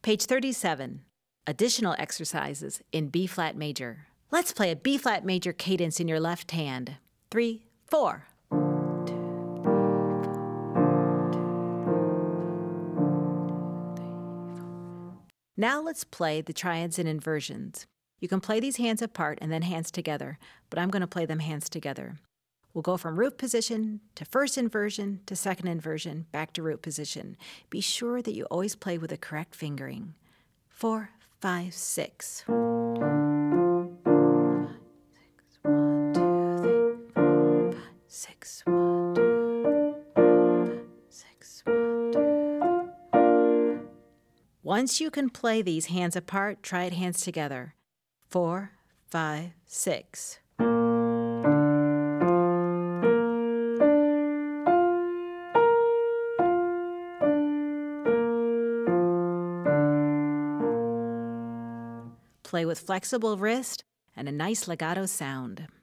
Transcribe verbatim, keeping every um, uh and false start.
Page thirty-seven, Additional Exercises in B-flat major. Let's play a B-flat major cadence in your left hand. Three, four. Now let's play the triads and inversions. You can play these hands apart and then hands together, but I'm going to play them hands together. We'll go from root position to first inversion to second inversion, back to root position. Be sure that you always play with the correct fingering. Four, five, six. One, two, three, four, five, six. One, two, five, six. One, two, three. Once you can play these hands apart, try it hands together. Four, five, six. Play with flexible wrist and a nice legato sound.